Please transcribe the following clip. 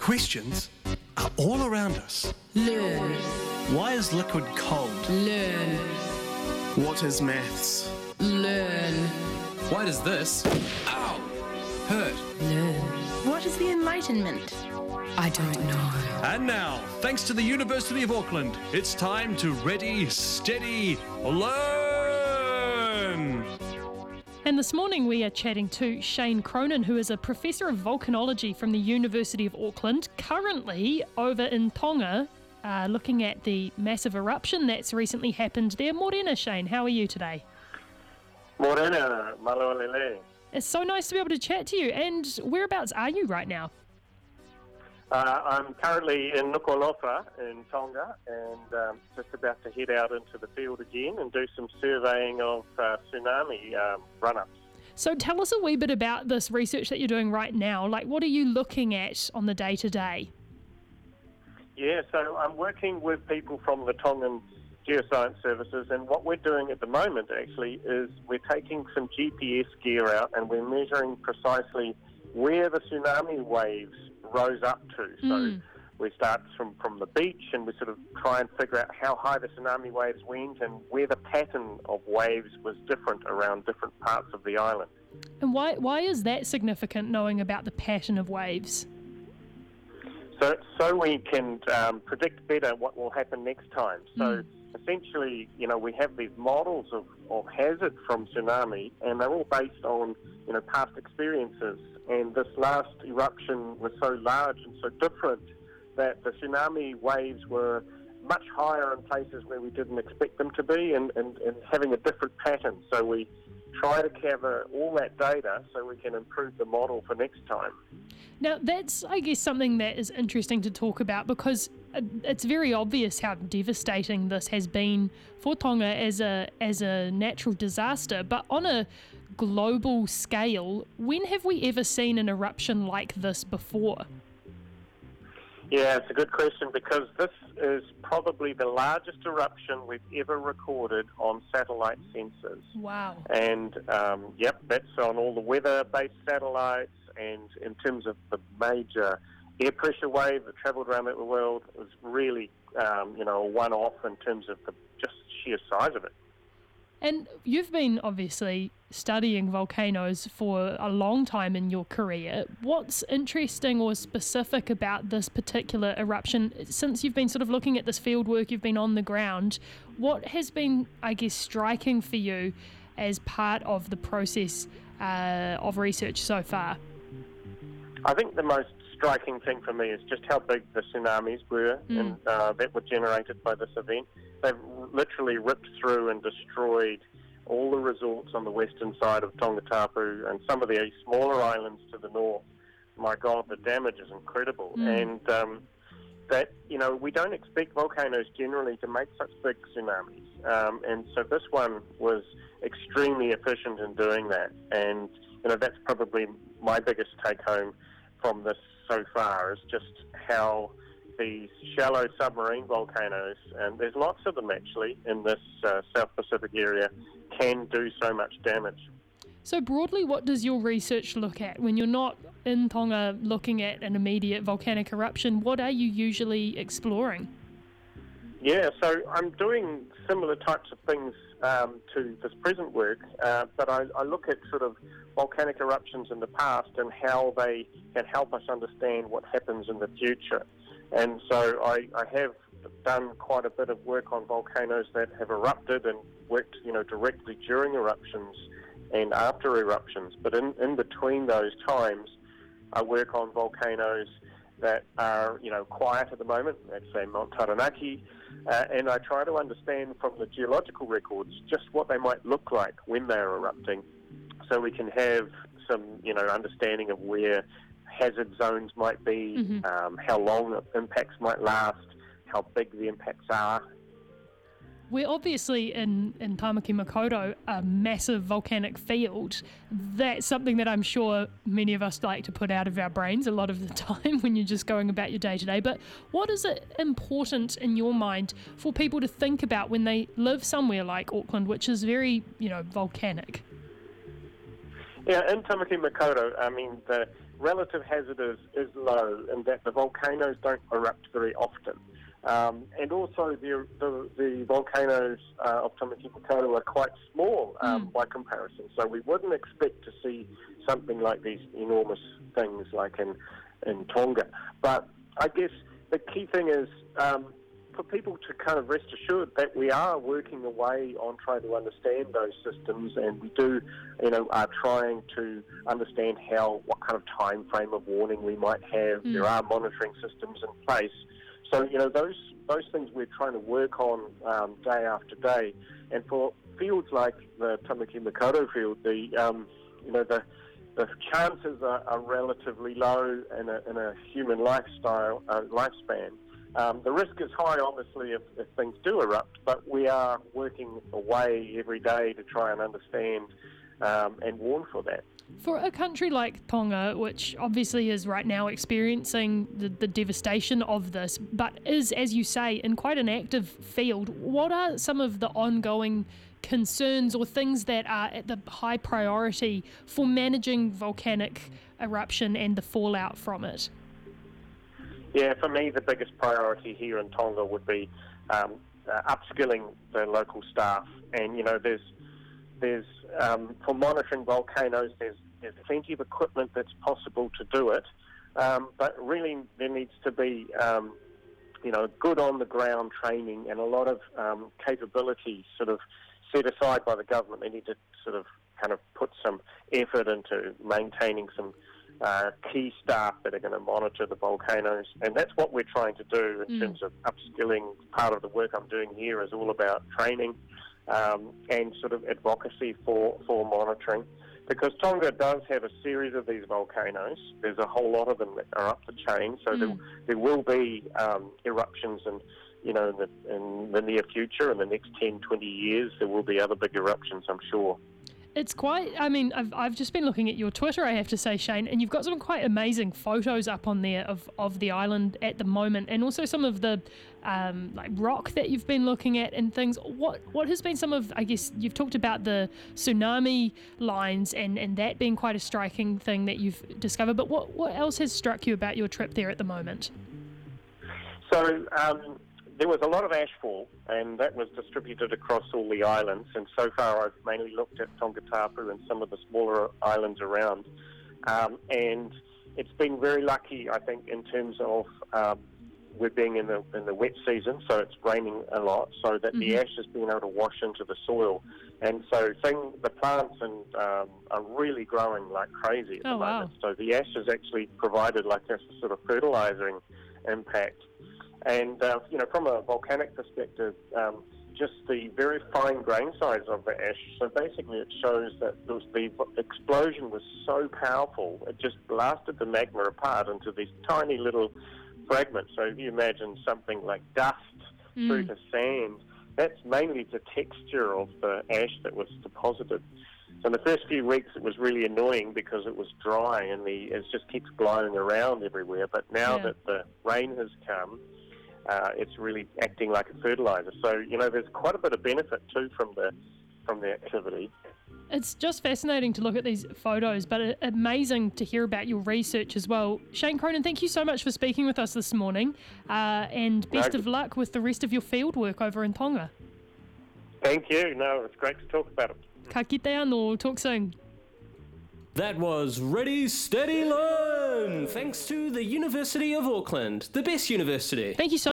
Questions are all around us. Learn. Why is liquid cold? Learn. What is maths? Learn. Why does this, ow, hurt? Learn. What is the Enlightenment? I don't know. And now, thanks to the University of Auckland, it's time to ready, steady, learn! And this morning we are chatting to Shane Cronin, who is a professor of volcanology from the University of Auckland, currently over in Tonga, looking at the massive eruption that's recently happened there. Morena, Shane, how are you today? Morena, malolele. It's so nice to be able to chat to you. And whereabouts are you right now? I'm currently in Nuku'alofa in Tonga and just about to head out into the field again and do some surveying of tsunami run-ups. So tell us a wee bit about this research that you're doing right now. Like, what are you looking at on the day-to-day? Yeah, so I'm working with people from the Tongan Geoscience Services, and what we're doing at the moment actually is we're taking some GPS gear out and we're measuring precisely where the tsunami waves rose up to. So we start from the beach and we sort of try and figure out how high the tsunami waves went and where the pattern of waves was different around different parts of the island. And why is that significant, knowing about the pattern of waves? So we can predict better what will happen next time. So essentially, we have these models of hazard from tsunami, and they're all based on, past experiences. And this last eruption was so large and so different that the tsunami waves were much higher in places where we didn't expect them to be and having a different pattern. So we try to gather all that data so we can improve the model for next time. Now, that's, I guess, something that is interesting to talk about because it's very obvious how devastating this has been for Tonga as a natural disaster. But on a global scale, when have we ever seen an eruption like this before? Yeah, it's a good question because this is probably the largest eruption we've ever recorded on satellite sensors. Wow. And, that's on all the weather-based satellites, and in terms of the major air pressure wave that travelled around the world, it was really, a one-off in terms of the just sheer size of it. And you've been obviously studying volcanoes for a long time in your career. What's interesting or specific about this particular eruption? Since you've been sort of looking at this field work, you've been on the ground, what has been, I guess, striking for you as part of the process of research so far? I think the most striking thing for me is just how big the tsunamis were and that were generated by this event. They've literally ripped through and destroyed all the resorts on the western side of Tongatapu and some of the smaller islands to the north. My God, the damage is incredible. And we don't expect volcanoes generally to make such big tsunamis. And so this one was extremely efficient in doing that. And, that's probably my biggest take-home from this so far is just how these shallow submarine volcanoes, and there's lots of them actually in this South Pacific area, can do so much damage. So broadly, what does your research look at? When you're not in Tonga looking at an immediate volcanic eruption, what are you usually exploring? Yeah, so I'm doing similar types of things to this present work, but I look at sort of volcanic eruptions in the past and how they can help us understand what happens in the future. And so I have done quite a bit of work on volcanoes that have erupted and worked, directly during eruptions and after eruptions. But in between those times, I work on volcanoes that are, quiet at the moment, let's say Mount Taranaki, and I try to understand from the geological records just what they might look like when they're erupting, so we can have some, understanding of where hazard zones might be, how long the impacts might last, how big the impacts are. We're obviously in Tamaki Makaurau, a massive volcanic field. That's something that I'm sure many of us like to put out of our brains a lot of the time when you're just going about your day-to-day. But what is it important in your mind for people to think about when they live somewhere like Auckland, which is very, volcanic? Yeah, in Tamaki Makaurau, relative hazard is low in that the volcanoes don't erupt very often. And also the volcanoes of Tamaki Makaurau are quite small by comparison. So we wouldn't expect to see something like these enormous things like in Tonga. But I guess the key thing is for people to kind of rest assured that we are working away on trying to understand those systems, and we do, are trying to understand what kind of time frame of warning we might have. There are monitoring systems in place. So, those things we're trying to work on day after day. And for fields like the Tamaki Makaurau field, the chances are relatively low in a human lifespan. The risk is high, obviously, if things do erupt, but we are working away every day to try and understand and warn for that. For a country like Tonga, which obviously is right now experiencing the devastation of this, but is, as you say, in quite an active field, what are some of the ongoing concerns or things that are at the high priority for managing volcanic eruption and the fallout from it? Yeah, for me, the biggest priority here in Tonga would be upskilling the local staff. And, there's for monitoring volcanoes, there's plenty of equipment that's possible to do it. But really, there needs to be, good on-the-ground training and a lot of capability sort of set aside by the government. They need to sort of kind of put some effort into maintaining some key staff that are going to monitor the volcanoes, and that's what we're trying to do in terms of upskilling. Part of the work I'm doing here is all about training and sort of advocacy for monitoring, because Tonga does have a series of these volcanoes. There's a whole lot of them that are up the chain, so there will be eruptions in the near future. In the next 10, 20 years, there will be other big eruptions, I'm sure. It's quite, I've just been looking at your Twitter, I have to say, Shane, and you've got some quite amazing photos up on there of the island at the moment, and also some of the rock that you've been looking at and things. What has been some of, I guess, you've talked about the tsunami lines and that being quite a striking thing that you've discovered, but what else has struck you about your trip there at the moment? So, there was a lot of ashfall, and that was distributed across all the islands. And so far, I've mainly looked at Tongatapu and some of the smaller islands around. And it's been very lucky, I think, in terms of we're being in the wet season, so it's raining a lot, so that the ash has been able to wash into the soil. And so the plants are really growing like crazy at the moment. So the ash has actually provided like a sort of fertilizing impact. And, from a volcanic perspective, just the very fine grain size of the ash. So basically it shows that the explosion was so powerful, it just blasted the magma apart into these tiny little fragments. So if you imagine something like dust through to sand, that's mainly the texture of the ash that was deposited. So in the first few weeks it was really annoying because it was dry and it just keeps blowing around everywhere. But now that the rain has come, it's really acting like a fertilizer. So, there's quite a bit of benefit too from the activity. It's just fascinating to look at these photos, but amazing to hear about your research as well. Shane Cronin, thank you so much for speaking with us this morning, and best of luck with the rest of your field work over in Tonga. Thank you. No, it's great to talk about it. Ka kite anō, talk soon. That was Ready, Steady, Learn! Thanks to the University of Auckland, the best university. Thank you so